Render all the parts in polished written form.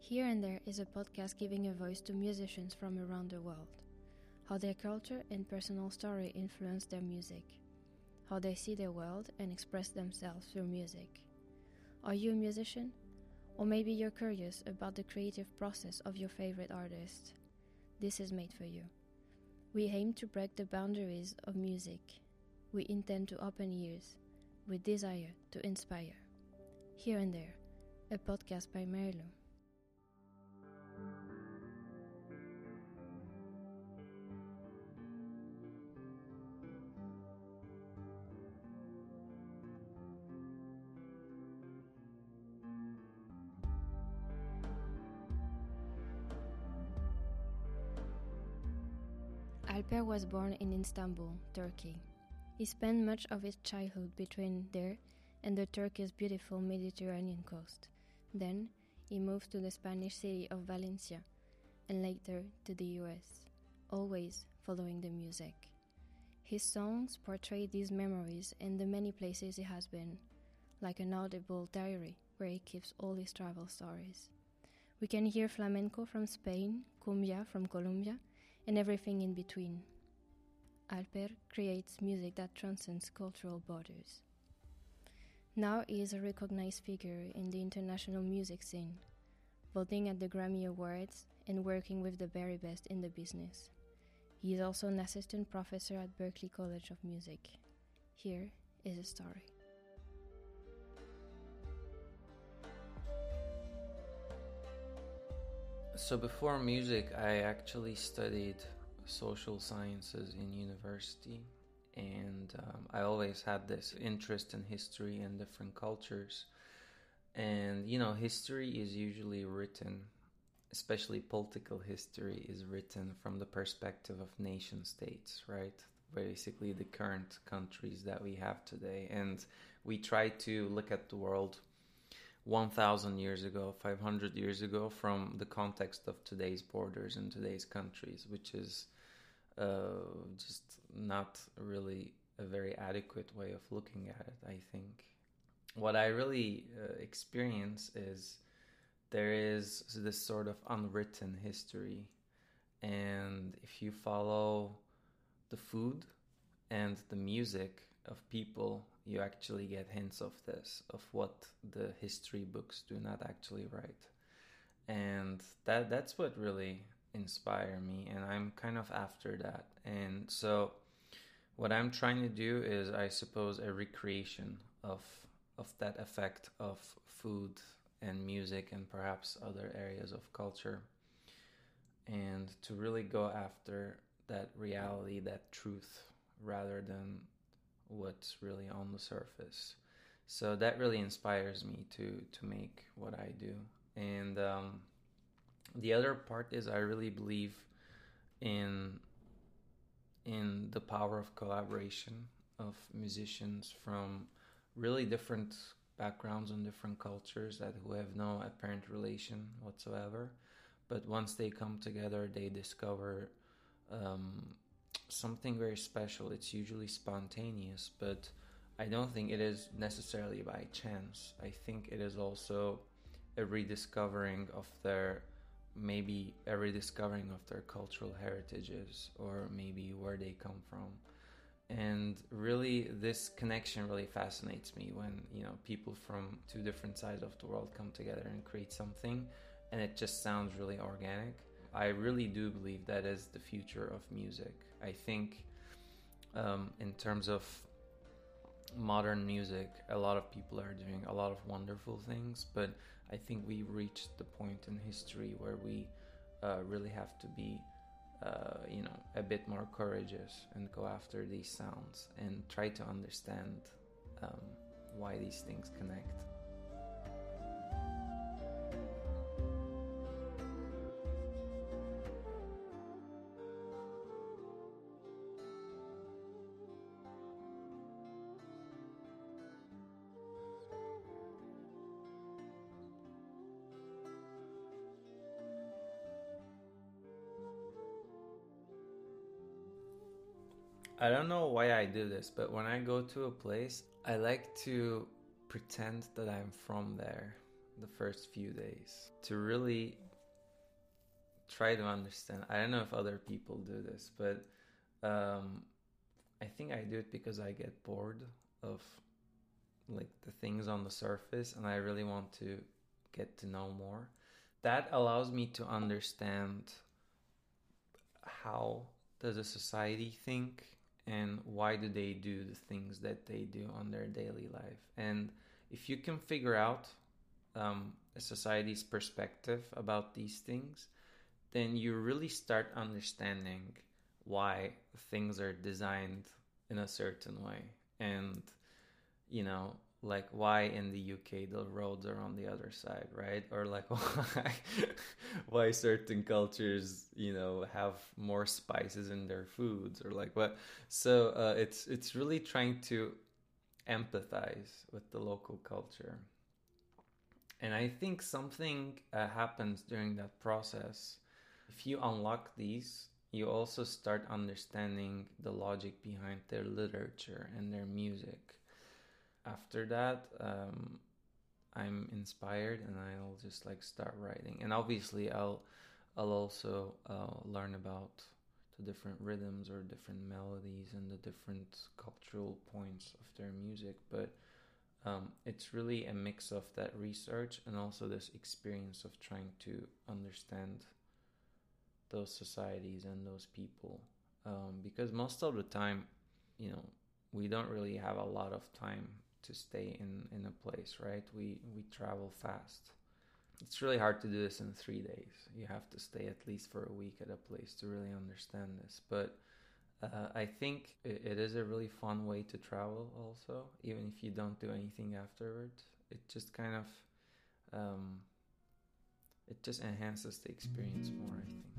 Here and There is a podcast giving a voice to musicians from around the world. How their culture and personal story influence their music. How they see their world and express themselves through music. Are you a musician? Or maybe you're curious about the creative process of your favorite artist. This is made for you. We aim to break the boundaries of music. We intend to open ears. We desire to inspire. Here and There, a podcast by Marilu. Alper was born in Istanbul, Turkey. He spent much of his childhood between there and the Turkey's beautiful Mediterranean coast. Then, he moved to the Spanish city of Valencia, and later to the US, always following the music. His songs portray these memories and the many places he has been, like an audible diary where he keeps all his travel stories. We can hear flamenco from Spain, cumbia from Colombia, and everything in between. Alper creates music that transcends cultural borders. Now he is a recognized figure in the international music scene, voting at the Grammy Awards and working with the very best in the business. He is also an assistant professor at Berklee College of Music. Here is a story. So before music, I actually studied social sciences in university, and I always had this interest in history and different cultures. And history is usually written, especially political history is written from the perspective of nation states, right? Basically the current countries that we have today. And we try to look at the world 1,000 years ago, 500 years ago, from the context of today's borders and today's countries, which is just not really a very adequate way of looking at it, I think. What I really experience is there is this sort of unwritten history, and if you follow the food and the music of people, you actually get hints of this, of what the history books do not actually write. And that's what really inspired me, and I'm kind of after that. And so what I'm trying to do is, I suppose, a recreation of that effect of food and music and perhaps other areas of culture, and to really go after that reality, that truth, rather than what's really on the surface. So that really inspires me to make what I do. And the other part is, I really believe in the power of collaboration of musicians from really different backgrounds and different cultures who have no apparent relation whatsoever, but once they come together, they discover something very special. It's usually spontaneous, but I don't think it is necessarily by chance. I think it is also a rediscovering of their cultural heritages, or maybe where they come from. And really, this connection really fascinates me when people from two different sides of the world come together and create something, and it just sounds really organic. I really do believe that is the future of music. I think in terms of modern music, a lot of people are doing a lot of wonderful things, but I think we reached the point in history where we really have to be a bit more courageous and go after these sounds and try to understand why these things connect. I don't know why I do this, but when I go to a place, I like to pretend that I'm from there. the first few days to really try to understand. I don't know if other people do this, but I think I do it because I get bored of like the things on the surface and I really want to get to know more. That allows me to understand how does a society think and why do they do the things that they do on their daily life. And if you can figure out a society's perspective about these things, then you really start understanding why things are designed in a certain way. And, you know, like why in the UK the roads are on the other side, right? Or like why certain cultures, you know, have more spices in their foods, or like what. So it's really trying to empathize with the local culture. And I think something happens during that process. If you unlock these, you also start understanding the logic behind their literature and their music. After that, I'm inspired and I'll just like start writing. And obviously, I'll also learn about the different rhythms or different melodies and the different cultural points of their music. But it's really a mix of that research and also this experience of trying to understand those societies and those people. Because most of the time, you know, we don't really have a lot of time to stay in a place, right? We travel fast. It's really hard to do this in 3 days. You have to stay at least for a week at a place to really understand this. But I think it is a really fun way to travel also, even if you don't do anything afterwards. It just kind of, it just enhances the experience more, I think.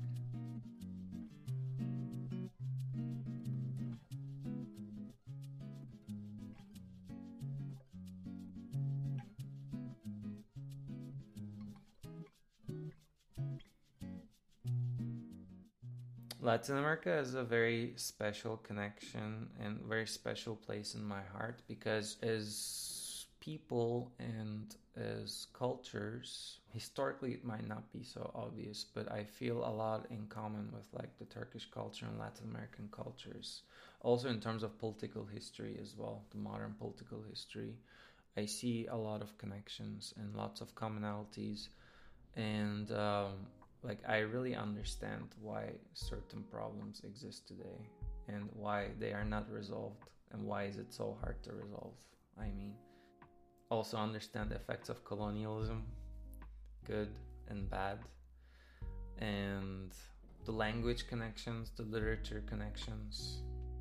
Latin America is a very special connection and very special place in my heart because as people and as cultures, historically it might not be so obvious, but I feel a lot in common with like the Turkish culture and Latin American cultures. Also in terms of political history as well, the modern political history, I see a lot of connections and lots of commonalities. And like I really understand why certain problems exist today and why they are not resolved and why is it so hard to resolve. I mean, also understand the effects of colonialism, good and bad, and the language connections, the literature connections.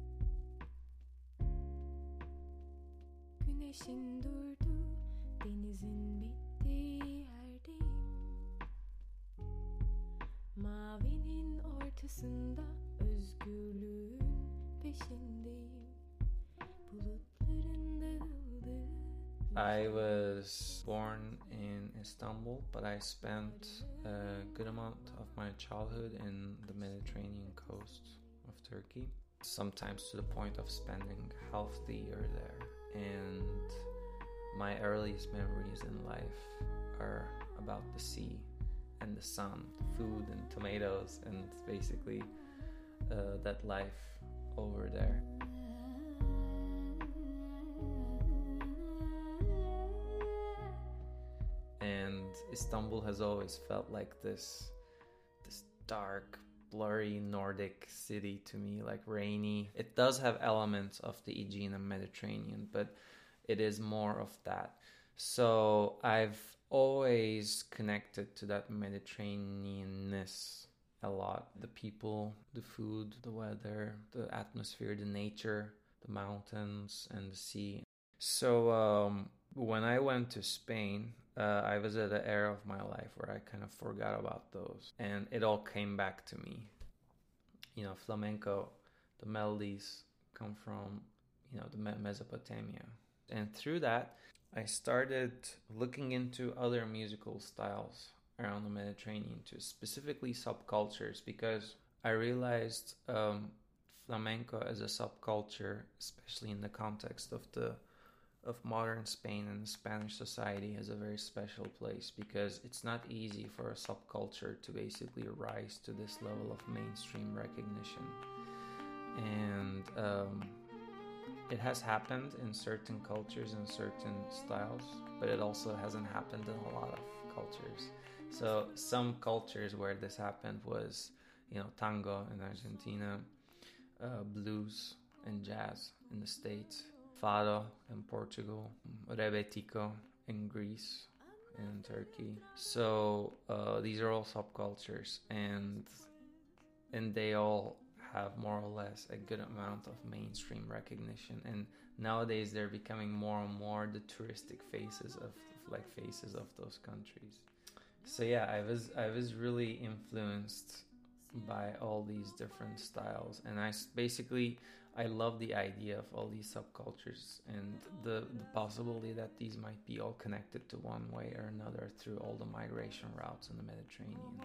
Güneşin durdu, denizin bittiği yerdeyim. Mavinin ortasında özgürlüğün peşindeyim. Bulutların dağıldığı. I was born in Istanbul, but I spent a good amount of my childhood in the Mediterranean coast of Turkey, sometimes to the point of spending half the year there. And my earliest memories in life are about the sea and the sun, food and tomatoes, and basically that life over there. And Istanbul has always felt like this dark, blurry Nordic city to me, like rainy. It does have elements of the Aegean and Mediterranean, but it is more of that. So I've always connected to that Mediterraneanness a lot. The people, the food, the weather, the atmosphere, the nature, the mountains, and the sea. So when I went to Spain, I was at an era of my life where I kind of forgot about those. And it all came back to me. You know, flamenco, the melodies come from, you know, the Mesopotamia. And through that, I started looking into other musical styles around the Mediterranean, to specifically subcultures, because I realized flamenco as a subculture, especially in the context of the of modern Spain and Spanish society has a very special place because it's not easy for a subculture to basically rise to this level of mainstream recognition. And it has happened in certain cultures and certain styles, but it also hasn't happened in a lot of cultures. So some cultures where this happened was, tango in Argentina, blues and jazz in the States, fado in Portugal, rebetiko in Greece and Turkey. So these are all subcultures, and they all have more or less a good amount of mainstream recognition. And nowadays they're becoming more and more the touristic faces of those countries. So yeah, I was really influenced by all these different styles, and I love the idea of all these subcultures and the possibility that these might be all connected to one way or another through all the migration routes in the Mediterranean.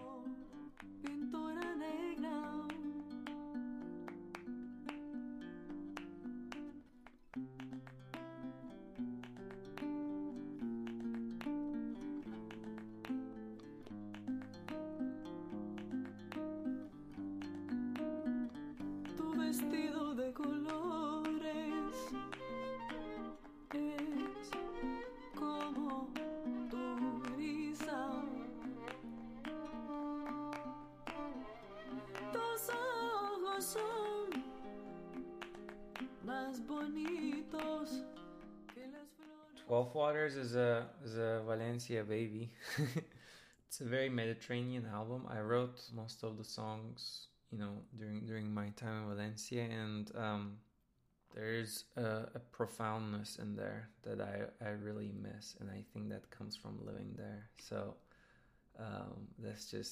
12 Waters is a Valencia baby. It's a very Mediterranean album. I wrote most of the songs, during my time in Valencia, and there's a profoundness in there that I really miss, and I think that comes from living there. So that's just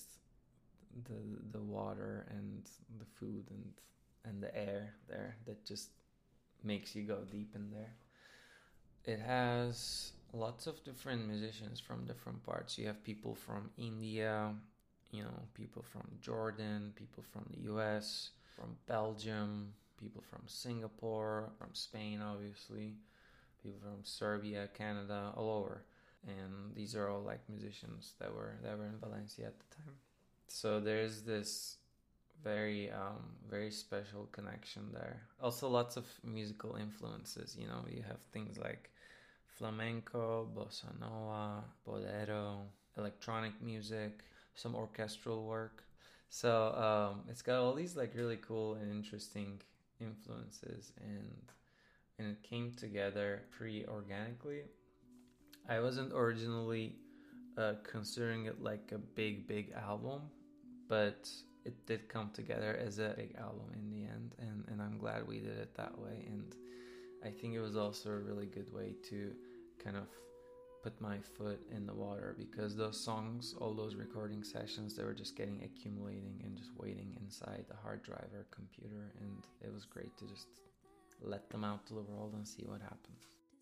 the water and the food and the air there that just makes you go deep in there. It has lots of different musicians from different parts. You have people from India, people from Jordan, people from the US, from Belgium, people from Singapore, from Spain, obviously, people from Serbia, Canada, all over. And these are all like musicians that were in Valencia at the time. So there's this very very special connection there. Also lots of musical influences. You have things like flamenco, bossa nova, bolero, electronic music, some orchestral work. So it's got all these like really cool and interesting influences, and it came together pretty organically. I wasn't originally considering it like a big album, but it did come together as a big album in the end, and I'm glad we did it that way. And I think it was also a really good way to kind of put my foot in the water, because those songs, all those recording sessions, they were just getting accumulating and just waiting inside the hard drive or computer, and it was great to just let them out to the world and see what happens.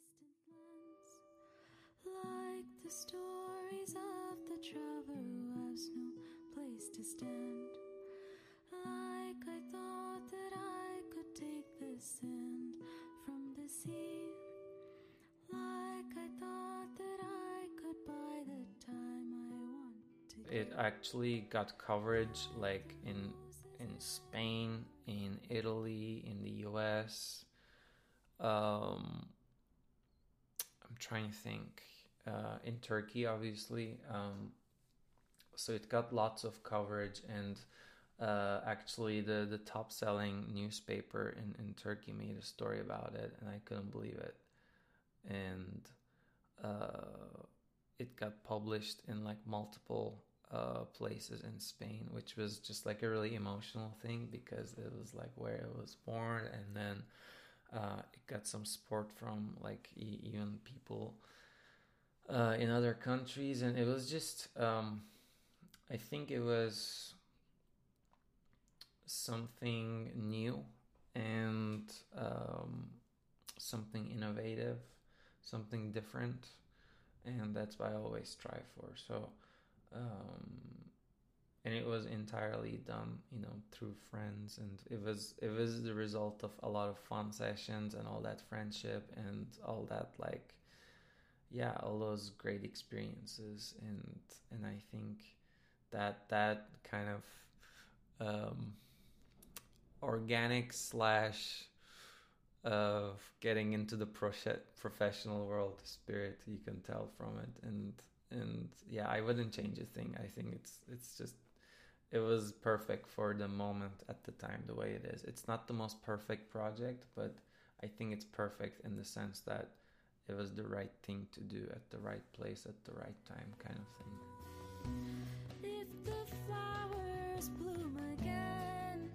Like the stories of the traveler who has no place to stand. Like I thought that I could take the sand from the sea. Like I thought that I could buy the time I wanted. It actually got coverage like in Spain, in Italy, in the US. I'm trying to think. In Turkey, obviously. So it got lots of coverage, and actually the top selling newspaper in Turkey made a story about it, and I couldn't believe it. And it got published in like multiple places in Spain, which was just like a really emotional thing, because it was like where it was born, and then it got some support from like even people in other countries, and it was just I think it was something new and something innovative, something different, and that's what I always strive for. So and it was entirely done, through friends, and it was the result of a lot of fun sessions and all that friendship and all that, like, yeah, all those great experiences. And I think that kind of organic slash of getting into the professional world spirit, you can tell from it. And yeah, I wouldn't change a thing. I think it's just, it was perfect for the moment at the time, the way it is. It's not the most perfect project, but I think it's perfect in the sense that it was the right thing to do at the right place at the right time, kind of thing. If the flowers bloom again,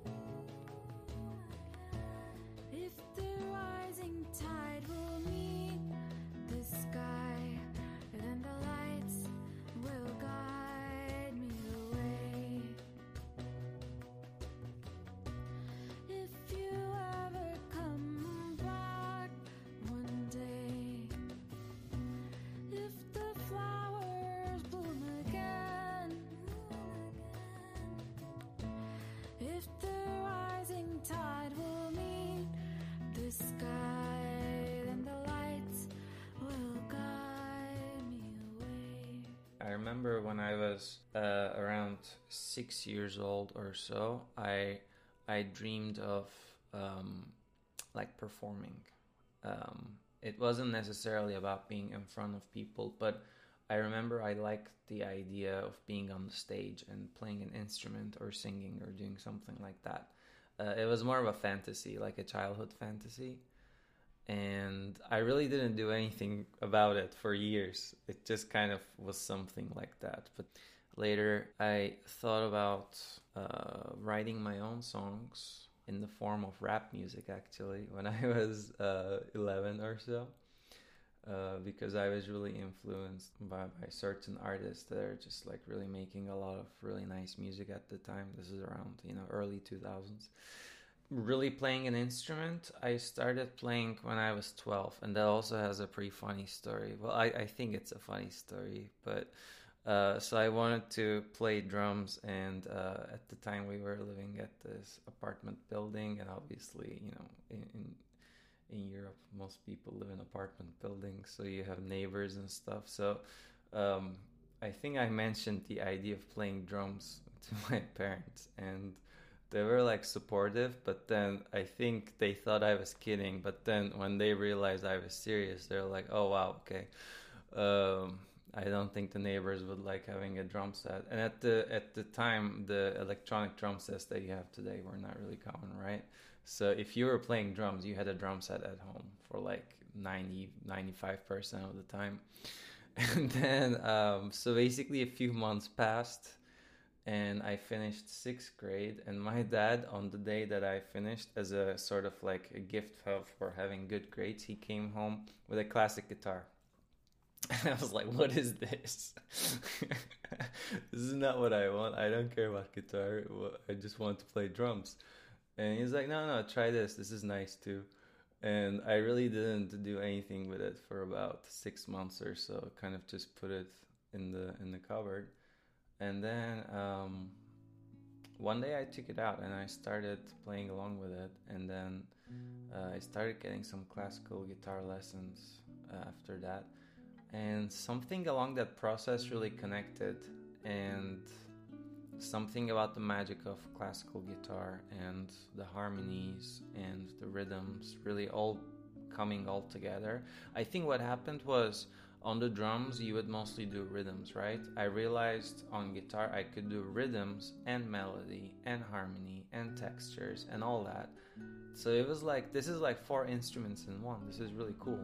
if the rising tide will meet the sky, then the lights will guide me away. If you ever come back one day, if the flowers bloom again, if the rising tide will meet the sky, then the lights will guide me away. I remember when I was around 6 years old or so, I dreamed of like performing. It wasn't necessarily about being in front of people, but I remember I liked the idea of being on the stage and playing an instrument or singing or doing something like that. It was more of a fantasy, like a childhood fantasy. And I really didn't do anything about it for years. It just kind of was something like that. But later I thought about writing my own songs in the form of rap music, actually, when I was 11 or so. Because I was really influenced by certain artists that are just like really making a lot of really nice music at the time. This is around, early 2000s. Really playing an instrument, I started playing when I was 12, and that also has a pretty funny story. Well, I think it's a funny story, but so I wanted to play drums, and at the time we were living at this apartment building, and obviously, in Europe, most people live in apartment buildings, so you have neighbors and stuff. So I think I mentioned the idea of playing drums to my parents, and they were like supportive, but then I think they thought I was kidding. But then when they realized I was serious, they're like, "Oh wow, okay." I don't think the neighbors would like having a drum set. And at the time, the electronic drum sets that you have today were not really common, right? So if you were playing drums, you had a drum set at home for like 95% of the time. And then, so basically a few months passed and I finished 6th grade. And my dad, on the day that I finished, as a sort of like a gift for having good grades, he came home with a classic guitar. And I was like, what is this? This is not what I want. I don't care about guitar. I just want to play drums. And he's like, no, try this. This is nice too. And I really didn't do anything with it for about 6 months or so. Kind of just put it in the cupboard. And then one day I took it out and I started playing along with it. And then I started getting some classical guitar lessons after that. And something along that process really connected, and something about the magic of classical guitar and the harmonies and the rhythms really all coming all together. I think what happened was, on the drums you would mostly do rhythms, right? I realized on guitar I could do rhythms and melody and harmony and textures and all that. So it was like, this is like 4 instruments in one. This is really cool.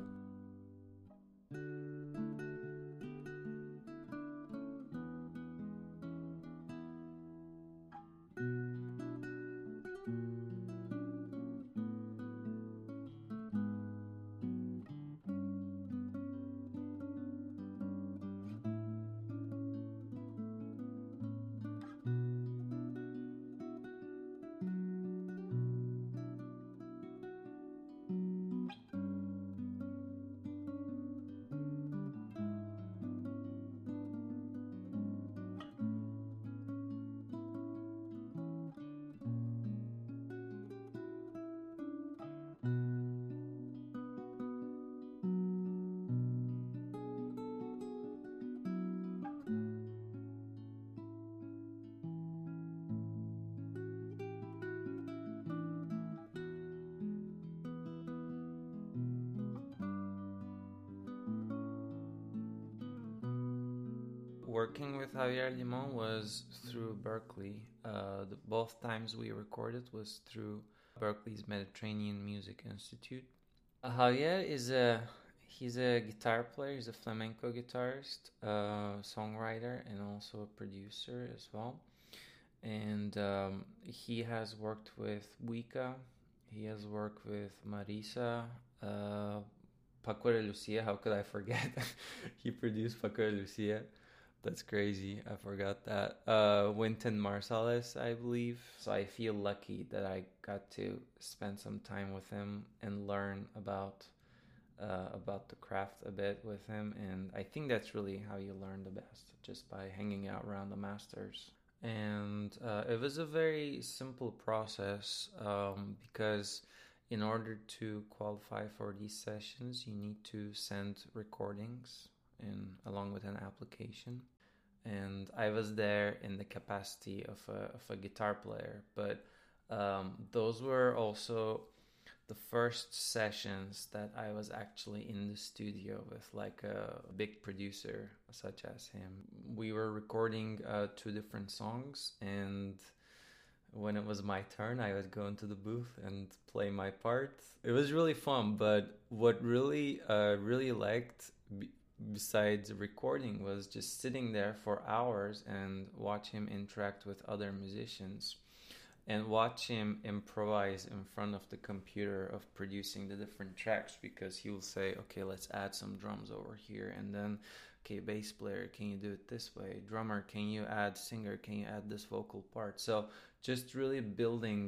working with Javier Limon was through Berkeley. Both times we recorded was through Berkeley's Mediterranean Music Institute. Javier he's a guitar player. He's a flamenco guitarist, songwriter, and also a producer as well. And he has worked with Wika. He has worked with Marisa, Paco de Lucia. How could I forget? He produced Paco de Lucia. That's crazy. I forgot that. Wynton Marsalis, I believe. So I feel lucky that I got to spend some time with him and learn about the craft a bit with him. And I think that's really how you learn the best, just by hanging out around the masters. And it was a very simple process because in order to qualify for these sessions, you need to send recordings along with an application. And I was there in the capacity of a guitar player, but those were also the first sessions that I was actually in the studio with like a big producer such as him. We were recording 2 different songs, and when it was my turn, I would go into the booth and play my part. It was really fun, but what really liked besides recording was just sitting there for hours and watch him interact with other musicians and watch him improvise in front of the computer of producing the different tracks, because he will say, okay, let's add some drums over here, and then, okay, bass player, can you do it this way? Drummer, can you add singer? Can you add this vocal part? So just really building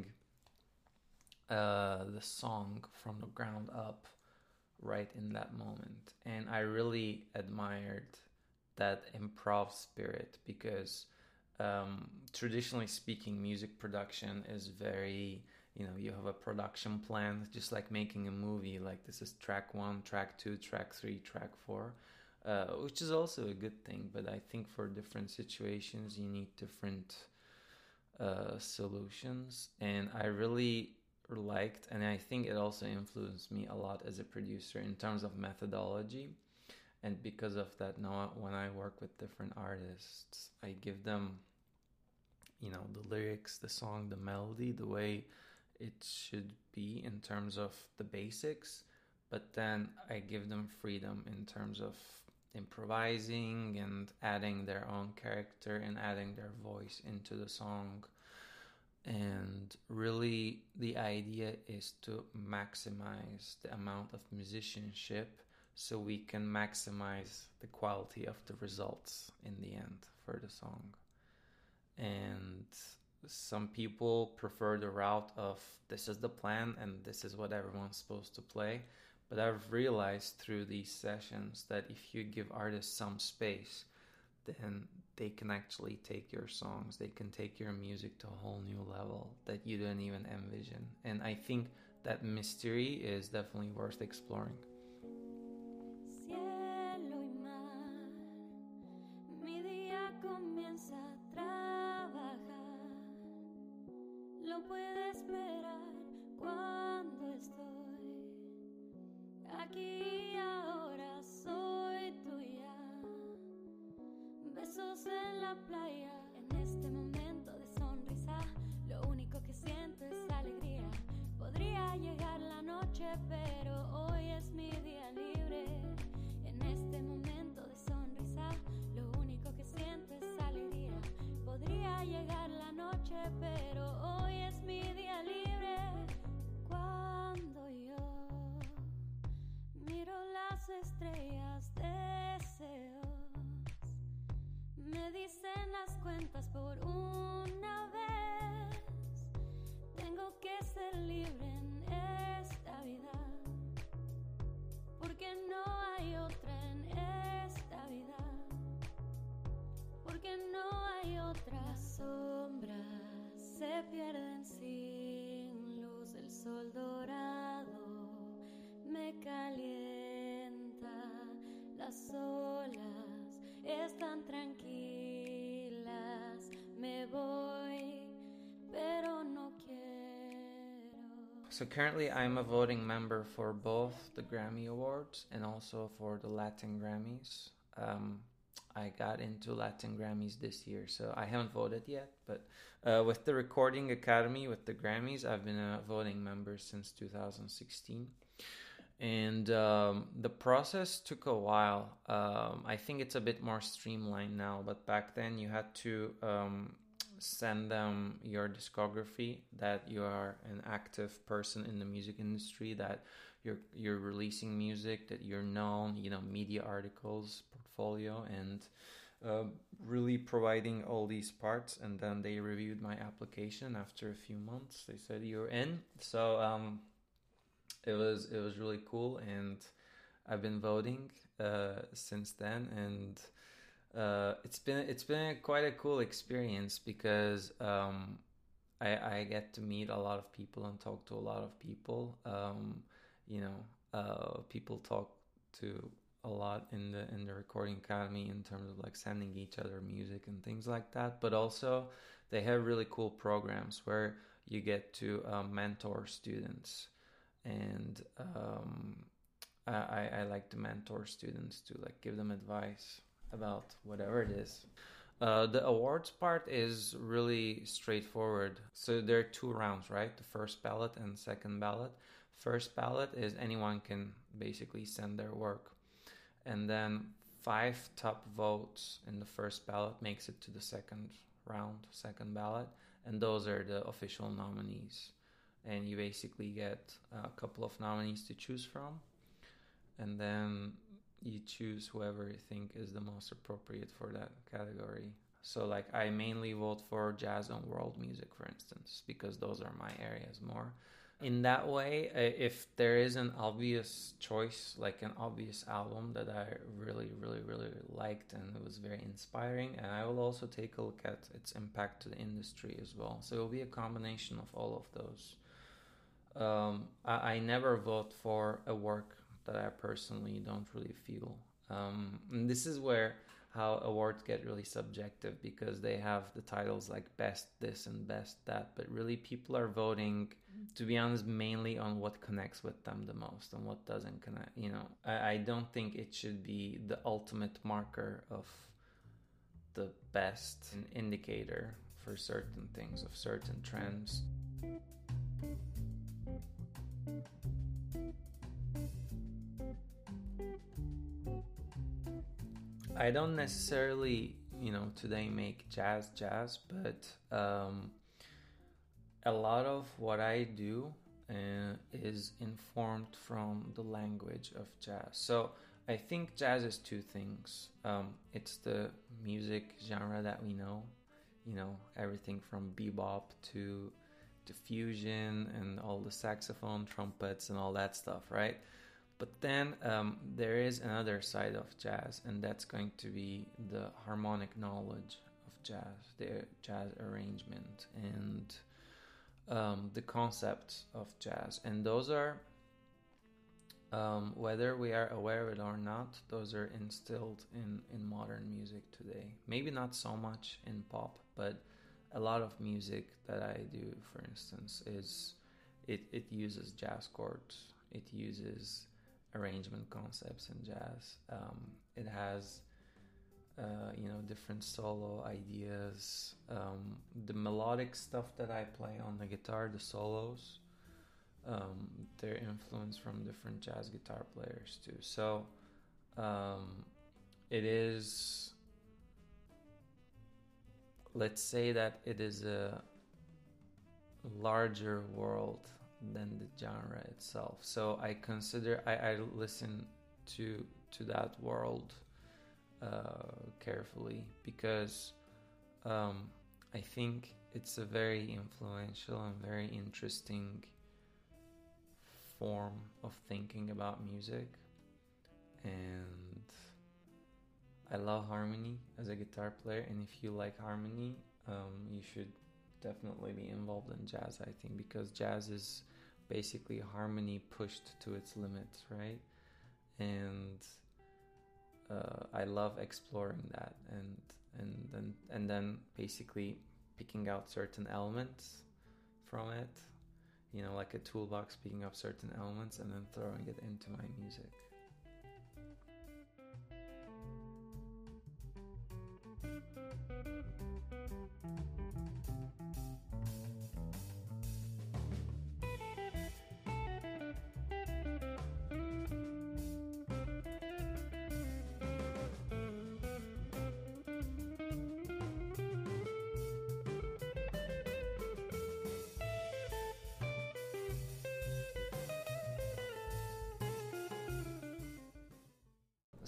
the song from the ground up right in that moment. And I really admired that improv spirit, because traditionally speaking, music production is very, you have a production plan, just like making a movie. Like, this is track 1, track 2, track 3, track 4, which is also a good thing. But I think for different situations, you need different solutions. And I really liked, and I think it also influenced me a lot as a producer in terms of methodology. And because of that, now when I work with different artists, I give them, the lyrics, the song, the melody, the way it should be in terms of the basics. But then I give them freedom in terms of improvising and adding their own character and adding their voice into the song. And really, the idea is to maximize the amount of musicianship so we can maximize the quality of the results in the end for the song. And some people prefer the route of this is the plan and this is what everyone's supposed to play. But I've realized through these sessions that if you give artists some space, then they can actually take your songs, they can take your music to a whole new level that you didn't even envision. And I think that mystery is definitely worth exploring. En la playa, en este momento de sonrisa, lo único que siento es alegría. Podría llegar la noche, pero hoy es mi día libre. En este momento de sonrisa, lo único que siento es alegría. Podría llegar la noche, pero hoy es mi día libre. Cuando yo miro las estrellas, deseo. Me dicen las cuentas por una vez. Tengo que ser libre en esta vida, porque no hay otra en esta vida, porque no hay otra. Las sombras se pierden sin luz, el sol dorado me calienta, las olas están tranquilas, me voy, pero no quiero. So currently I'm a voting member for both the Grammy Awards and also for the Latin Grammys. I got into Latin Grammys this year, so I haven't voted yet. But with the Recording Academy, with the Grammys, I've been a voting member since 2016. And the process took a while. I think it's a bit more streamlined now, but back then you had to send them your discography, that you are an active person in the music industry, that you're releasing music, that you're known, media articles, portfolio, and really providing all these parts. And then they reviewed my application after a few months. They said you're in. So it was really cool, and I've been voting since then, and it's been quite a cool experience because I get to meet a lot of people and talk to a lot of people. People talk to a lot in the Recording Academy in terms of like sending each other music and things like that. But also they have really cool programs where you get to mentor students, and I like to mentor students to like give them advice about whatever it is. The awards part is really straightforward. So there are 2 rounds, right? The first ballot and second ballot. First ballot is anyone can basically send their work. And then 5 top votes in the first ballot makes it to the second round, second ballot. And those are the official nominees. And you basically get a couple of nominees to choose from. And then you choose whoever you think is the most appropriate for that category. So like I mainly vote for jazz and world music, for instance, because those are my areas more. In that way, if there is an obvious choice, like an obvious album that I really, really, really liked and it was very inspiring, and I will also take a look at its impact to the industry as well. So it will be a combination of all of those. I never vote for a work that I personally don't really feel. And this is where how awards get really subjective, because they have the titles like best this and best that, but really people are voting, to be honest, mainly on what connects with them the most and what doesn't connect. I don't think it should be the ultimate marker of the best indicator for certain things, of certain trends. I don't necessarily, today make jazz, but a lot of what I do is informed from the language of jazz. So I think jazz is 2 things. It's the music genre that we know, everything from bebop to fusion and all the saxophone, trumpets and all that stuff, right? But then there is another side of jazz, and that's going to be the harmonic knowledge of jazz, the jazz arrangement, and the concepts of jazz. And those are, whether we are aware of it or not, those are instilled in modern music today. Maybe not so much in pop, but a lot of music that I do, for instance, it uses jazz chords. It uses arrangement concepts in jazz. It has different solo ideas. The melodic stuff that I play on the guitar, the solos, they're influenced from different jazz guitar players too. So it is, let's say that it is a larger world than the genre itself. So I consider, I listen to that world carefully, because I think it's a very influential and very interesting form of thinking about music. And I love harmony as a guitar player, and if you like harmony, you should definitely be involved in jazz, I think, because jazz is basically harmony pushed to its limits, right? And I love exploring that, and then basically picking out certain elements from it, like a toolbox, picking up certain elements and then throwing it into my music.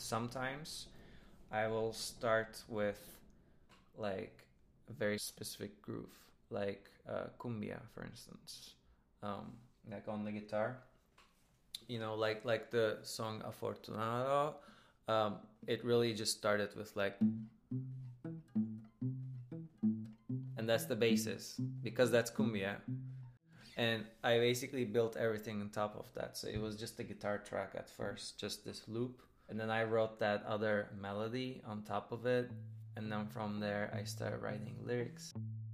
sometimes I will start with like a very specific groove, like cumbia, for instance, like on the guitar. You know, like the song Afortunado. It really just started with like, and that's the basis because that's cumbia. And I basically built everything on top of that. So it was just a guitar track at first, just this loop. And then I wrote that other melody on top of it. And then from there, I started writing lyrics.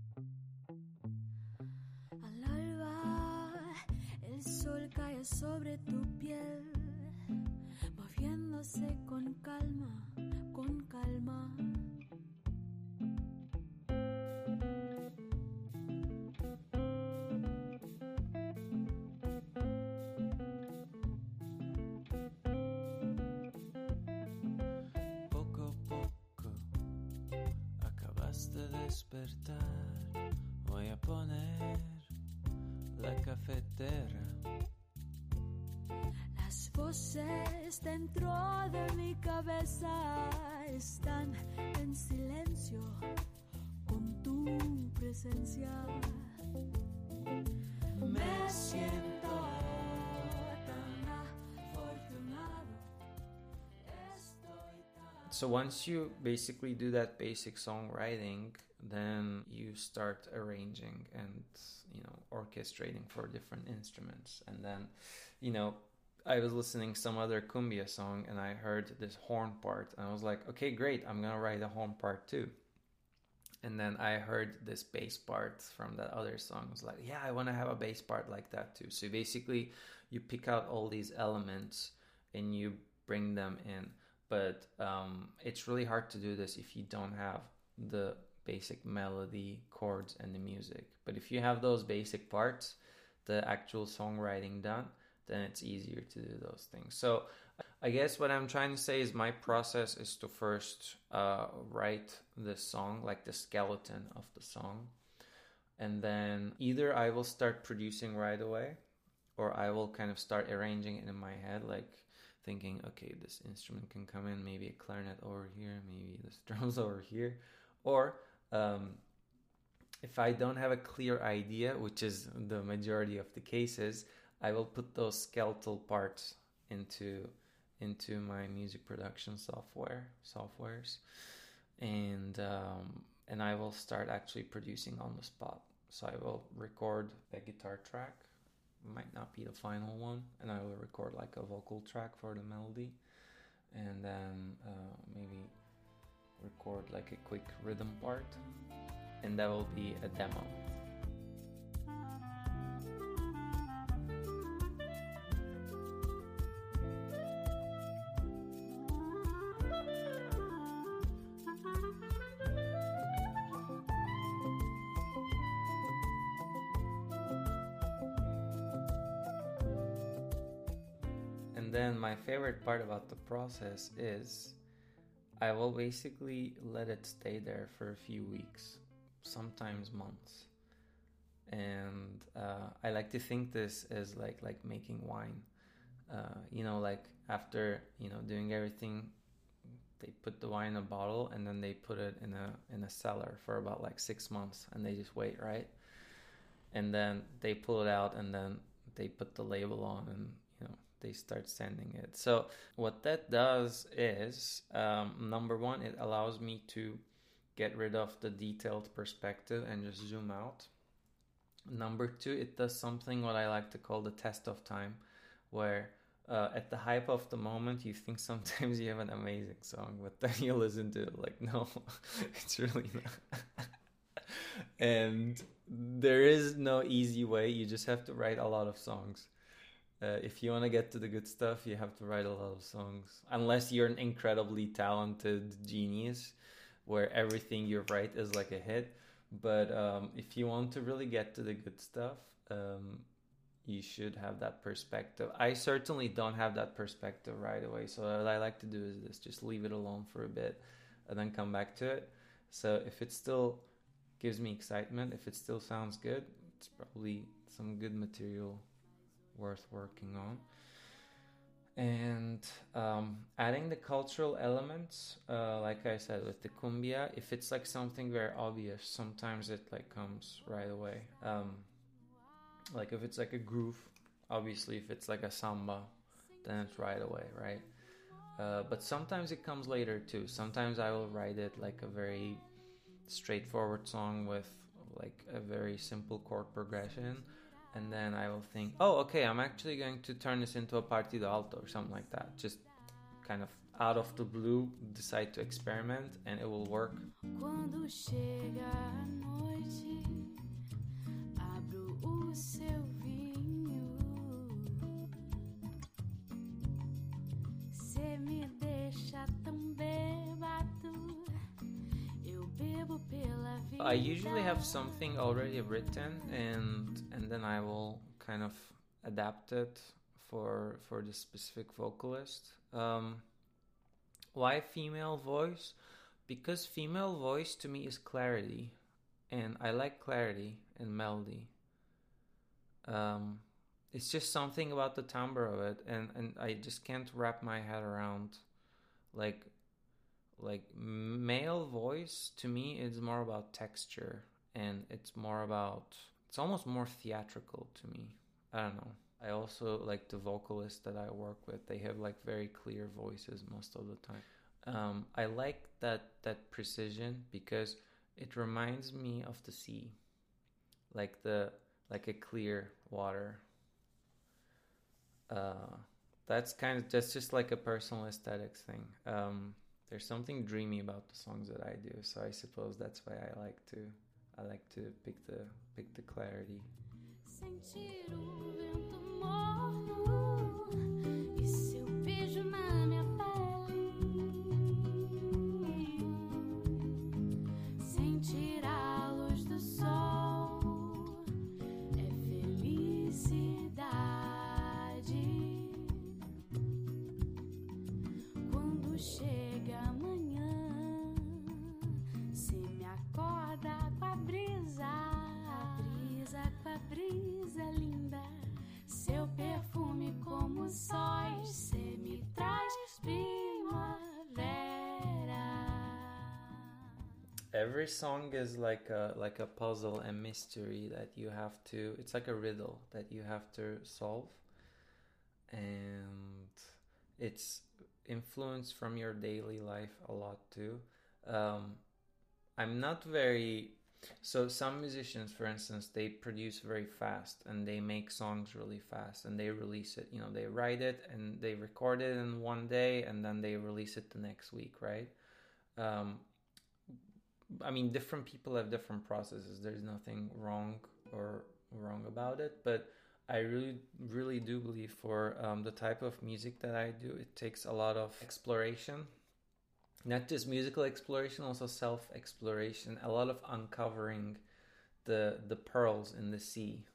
Al alba, el sol cae sobre tu piel, moviéndose con calma, con calma. Despertar, voy a poner la cafetera. Las voces dentro de mi cabeza están en silencio con tu presencia. Me siento tan afortunado. So once you basically do that basic songwriting, then you start arranging and, you know, orchestrating for different instruments. And then, you know, I was listening some other cumbia song and I heard this horn part and I was like, okay, great, I'm gonna write a horn part too. And then I heard this bass part from that other song. I was like, yeah, I want to have a bass part like that too. So basically you pick out all these elements and you bring them in. But it's really hard to do this if you don't have the basic melody, chords, and the music. But if you have those basic parts, the actual songwriting done, then it's easier to do those things. So I guess what I'm trying to say is my process is to first write the song, like the skeleton of the song. And then either I will start producing right away, or I will kind of start arranging it in my head, like thinking, okay, this instrument can come in, maybe a clarinet over here, maybe this drums over here. Or if I don't have a clear idea, which is the majority of the cases, I will put those skeletal parts into my music production softwares, and I will start actually producing on the spot. So I will record a guitar track, might not be the final one, and I will record like a vocal track for the melody, and then maybe record like a quick rhythm part, and that will be a demo. And then my favorite part about the process is I will basically let it stay there for a few weeks, sometimes months. And I like to think this as like making wine. Like after, doing everything, they put the wine in a bottle and then they put it in a cellar for about like 6 months and they just wait, right? And then they pull it out and then they put the label on and, they start sending it. So what that does is, number one, it allows me to get rid of the detailed perspective and just zoom out. Number two, it does something what I like to call the test of time, where at the hype of the moment, you think sometimes you have an amazing song, but then you listen to it like, no, it's really not. And there is no easy way. You just have to write a lot of songs. If you want to get to the good stuff, you have to write a lot of songs. Unless you're an incredibly talented genius, where everything you write is like a hit. But if you want to really get to the good stuff, you should have that perspective. I certainly don't have that perspective right away. So what I like to do is this, just leave it alone for a bit and then come back to it. So if it still gives me excitement, if it still sounds good, it's probably some good material worth working on. And adding the cultural elements, like I said with the cumbia, if it's like something very obvious, sometimes it like comes right away. Like if it's like a groove, obviously if it's like a samba, then it's right away, right? But sometimes it comes later too. Sometimes I will write it like a very straightforward song with like a very simple chord progression, and then I will think, oh, okay, I'm actually going to turn this into a partido alto or something like that. Just kind of out of the blue, decide to experiment, and it will work. Quando chega a noite, abro o seu vinho. Cê me deixa tão bêbado, eu bebo pela vida. I usually have something already written, and then I will kind of adapt it for the specific vocalist. Why female voice? Because female voice to me is clarity, and I like clarity and melody. It's just something about the timbre of it, and I just can't wrap my head around like male voice. To me is more about texture, and it's almost more theatrical to me. I don't know. I also like the vocalists that I work with. They have like very clear voices most of the time. I like that precision because it reminds me of the sea, like a clear water. That's just like a personal aesthetics thing. There's something dreamy about the songs that I do, so I suppose that's why I like to pick the clarity. Sentir o vento morno e seu beijo na minha pele. Sentir a luz do sol é felicidade. Quando chega amanhã, cê me acorda com a brisa, com a brisa linda. Seu perfume como sóis, cê me traz primavera. Every song is like a puzzle and mystery that you have to. It's like a riddle that you have to solve, and it's influenced from your daily life a lot too. I'm not very. So some musicians, for instance, they produce very fast and they make songs really fast and they release it. They write it and they record it in one day and then they release it the next week, right? I mean, different people have different processes. There's nothing wrong about it, but I really do believe for the type of music that I do, it takes a lot of exploration. Not just musical exploration, also self-exploration, a lot of uncovering the pearls in the sea,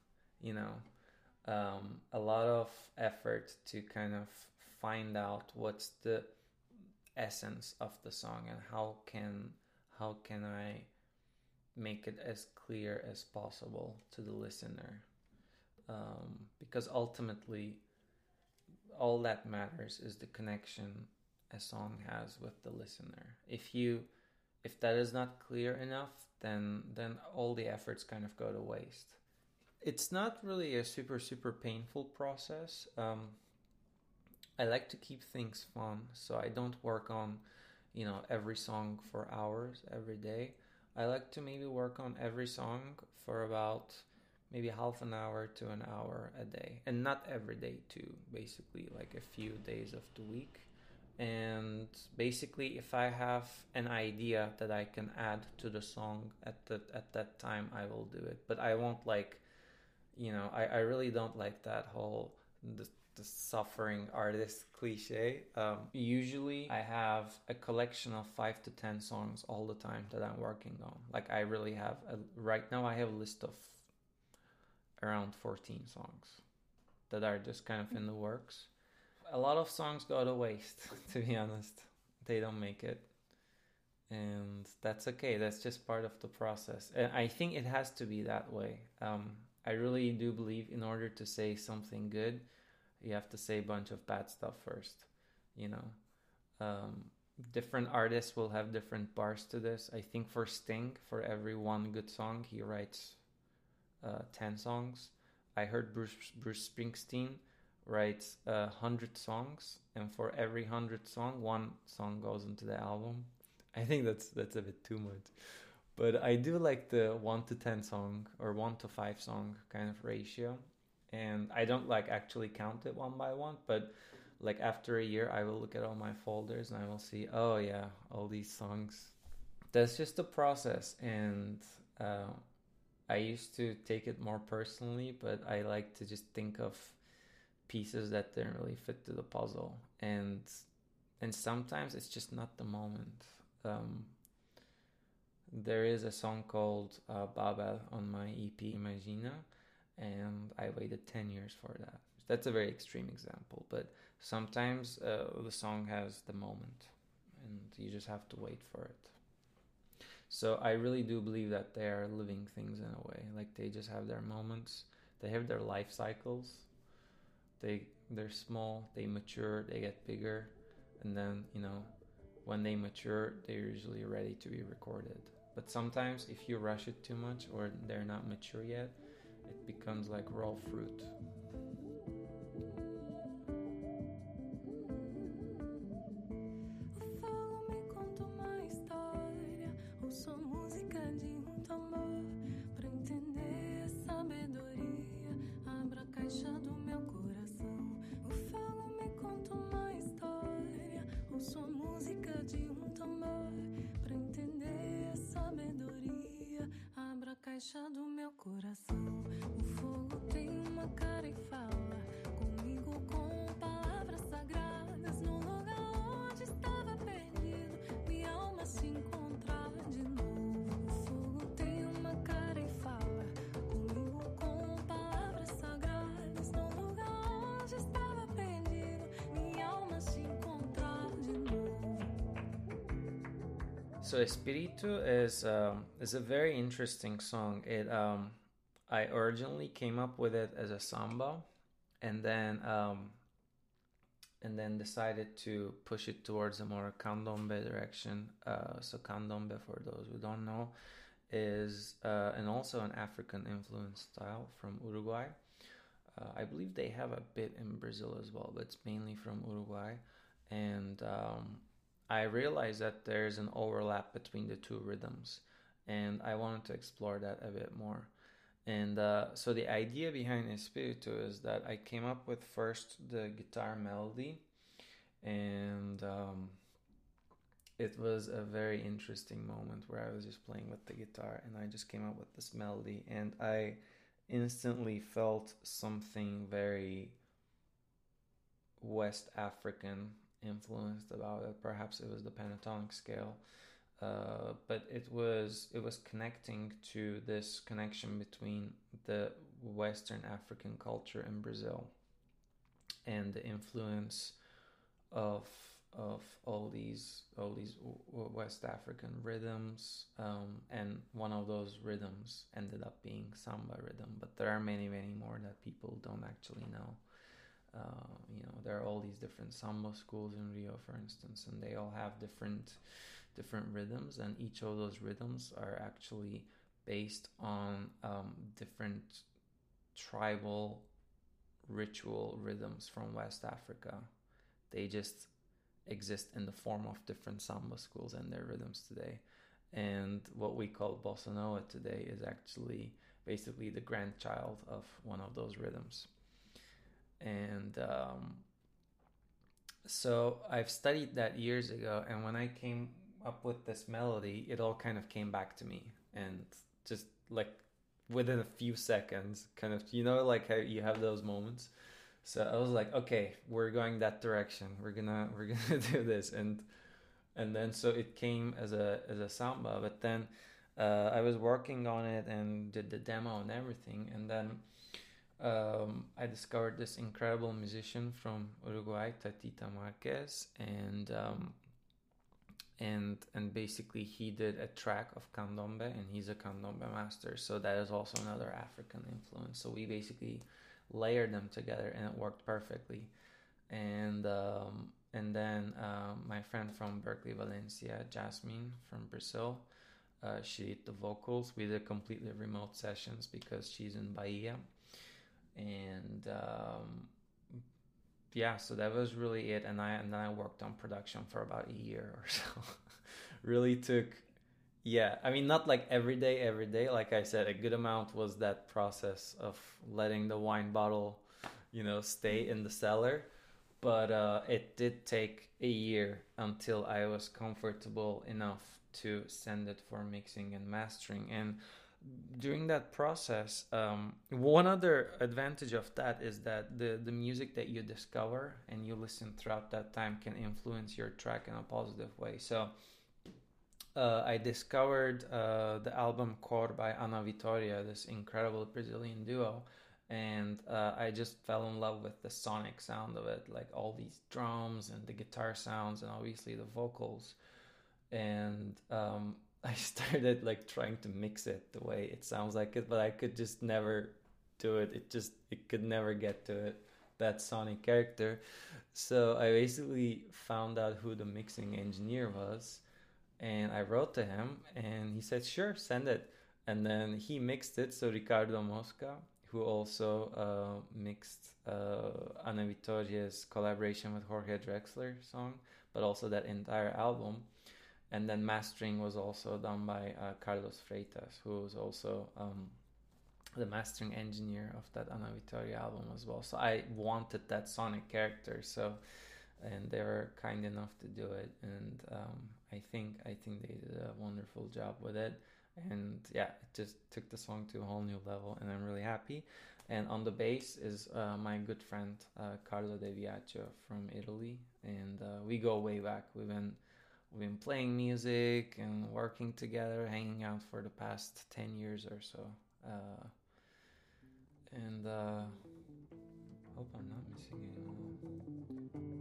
a lot of effort to kind of find out what's the essence of the song and how can I make it as clear as possible to the listener, because ultimately all that matters is the connection a song has with the listener. If that is not clear enough, then all the efforts kind of go to waste. It's not really a super painful process. I like to keep things fun, so I don't work on every song for hours every day. I like to maybe work on every song for about maybe half an hour to an hour a day, and not every day too, basically like a few days of the week. And basically, if I have an idea that I can add to the song at that time, I will do it. But I won't I really don't like that whole the suffering artist cliche. Usually, I have a collection of 5 to 10 songs all the time that I'm working on. Like I really have right now, I have a list of around 14 songs that are just kind of in the works. A lot of songs go to waste, to be honest. They don't make it. And that's okay. That's just part of the process. And I think it has to be that way. I really do believe in order to say something good, You have to say a bunch of bad stuff first, you know. Different artists will have different bars to this. I think for Sting, for every one good song, he writes 10 songs. I heard Bruce Springsteen writes 100 songs, and for every 100 song, one song goes into the album. I think that's a bit too much, but I do like the 1 to 10 song or 1 to 5 song kind of ratio, and I don't like actually count it one by one, but like after a year I will look at all my folders and I will see, oh yeah, all these songs. That's just a process, and I used to take it more personally, but I like to just think of pieces that didn't really fit to the puzzle, and sometimes it's just not the moment. There is a song called Babel on my EP Imagina, and I waited 10 years for that. That's a very extreme example, but sometimes the song has the moment, and you just have to wait for it. So I really do believe that they are living things in a way. Like, they just have their moments. They have their life cycles. They're small, they mature, they get bigger, and then, you know, when they mature, they're usually ready to be recorded. But sometimes if you rush it too much or they're not mature yet, it becomes like raw fruit. Caixa do meu coração, o fogo tem uma cara e fala comigo com palavras sagradas. No lugar onde estava perdido, minha alma se encontrar de novo. O fogo tem uma cara e fala comigo com palavras sagradas. No lugar onde estava perdido, minha alma se encontrar de novo. So Espiritu is a very interesting song. I originally came up with it as a samba, and then decided to push it towards a more candombe direction. So candombe, for those who don't know, is and also an African influence style from Uruguay. I believe they have a bit in Brazil as well, but it's mainly from Uruguay, and I realized that there's an overlap between the two rhythms, and I wanted to explore that a bit more. And so the idea behind Espiritu is that I came up with first the guitar melody, and it was a very interesting moment where I was just playing with the guitar, and I just came up with this melody, and I instantly felt something very West African influenced about it. Perhaps it was the pentatonic scale, but it was connecting to this connection between the Western African culture in Brazil and the influence of all these West African rhythms, and one of those rhythms ended up being samba rhythm, but there are many more that people don't actually know. There are all these different samba schools in Rio, for instance, and they all have different rhythms, and each of those rhythms are actually based on different tribal ritual rhythms from West Africa. They just exist in the form of different samba schools and their rhythms today. And what we call bossa nova today is actually basically the grandchild of one of those rhythms. And so I've studied that years ago, and when I came up with this melody, it all kind of came back to me, and just like within a few seconds, kind of, like how you have those moments. So I was like, okay, we're going that direction. We're gonna do this, and then so it came as a samba. But then I was working on it and did the demo and everything, and then I discovered this incredible musician from Uruguay, Tatita Marquez, and basically he did a track of candombe, and he's a candombe master. So that is also another African influence. So we basically layer them together, and it worked perfectly. And then my friend from Berkeley, Valencia, Jasmine from Brazil, she did the vocals. We did completely remote sessions because she's in Bahia. And yeah, so that was really it. And then I worked on production for about a year or so. Really took, yeah, I mean, not like every day. Like I said, a good amount was that process of letting the wine bottle, stay in the cellar. But it did take a year until I was comfortable enough to send it for mixing and mastering. And during that process, one other advantage of that is that the music that you discover and you listen throughout that time can influence your track in a positive way. So I discovered the album Cor by Ana Vitória, this incredible Brazilian duo. And I just fell in love with the sonic sound of it, like all these drums and the guitar sounds and obviously the vocals. And I started like trying to mix it the way it sounds like it, but I could just never do it. It could never get to it, that sonic character. So I basically found out who the mixing engineer was, and I wrote to him, and he said, "Sure, send it." And then he mixed it. So Ricardo Mosca, who also mixed Ana Vitória's collaboration with Jorge Drexler song, but also that entire album. And then mastering was also done by Carlos Freitas, who was also the mastering engineer of that Ana Vitória album as well. So I wanted that sonic character, and they were kind enough to do it. And I think they did a wonderful job with it. And yeah, it just took the song to a whole new level, and I'm really happy. And on the bass is my good friend Carlo De Viaccio from Italy, and we go way back. We've been playing music and working together, hanging out for the past 10 years or so. And hope I'm not missing anyone.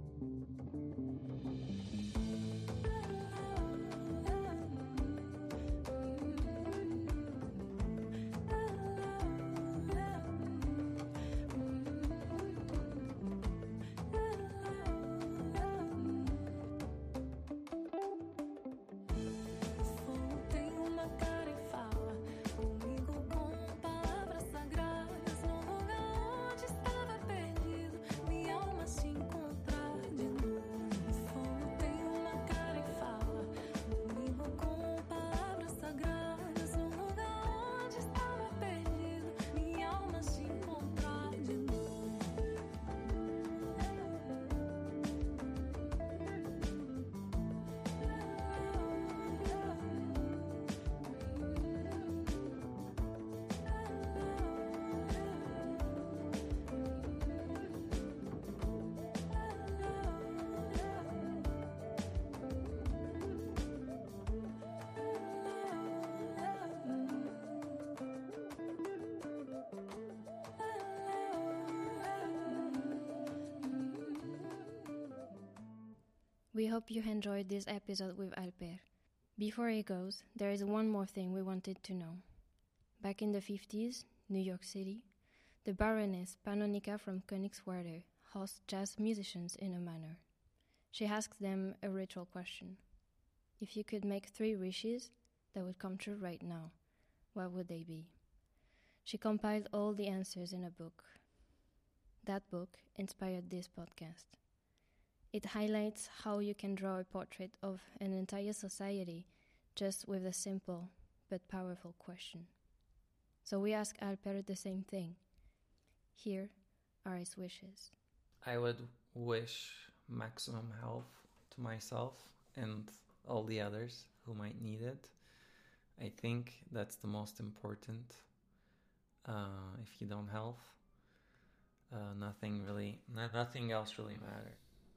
We hope you enjoyed this episode with Alper. Before he goes, there is one more thing we wanted to know. Back in the 50s, New York City, the Baroness Panonica from Königswerder hosts jazz musicians in a manor. She asks them a ritual question. If you could make 3 wishes that would come true right now, what would they be? She compiled all the answers in a book. That book inspired this podcast. It highlights how you can draw a portrait of an entire society just with a simple but powerful question. So we ask Alper the same thing. Here are his wishes. I would wish maximum health to myself and all the others who might need it. I think that's the most important. If you don't have nothing else really matters.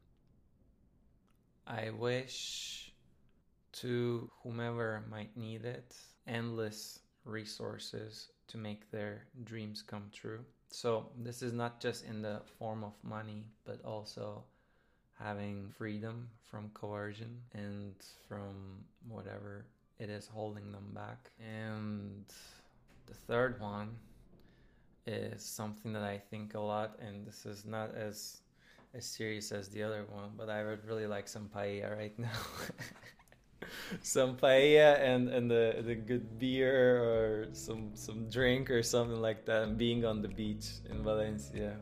I wish to whomever might need it endless resources to make their dreams come true. So this is not just in the form of money, but also having freedom from coercion and from whatever it is holding them back. And the third one is something that I think a lot, and this is not as serious as the other one, but I would really like some paella right now. Some paella and the good beer or some drink or something like that, and being on the beach in Valencia.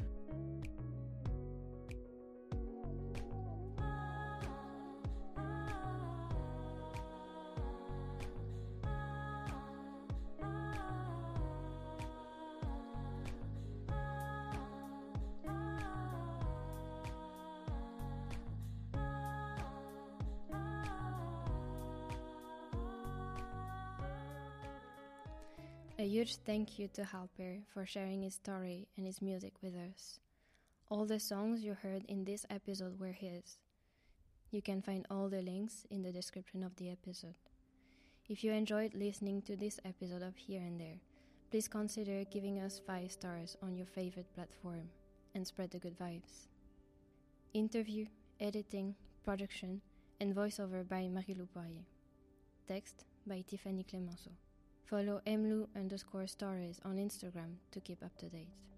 A huge thank you to Halper for sharing his story and his music with us. All the songs you heard in this episode were his. You can find all the links in the description of the episode. If you enjoyed listening to this episode of Here and There, please consider giving us 5 stars on your favorite platform and spread the good vibes. Interview, editing, production, and voiceover by Marie-Lou Poirier. Text by Tiffany Clemenceau. Follow mlu_stories on Instagram to keep up to date.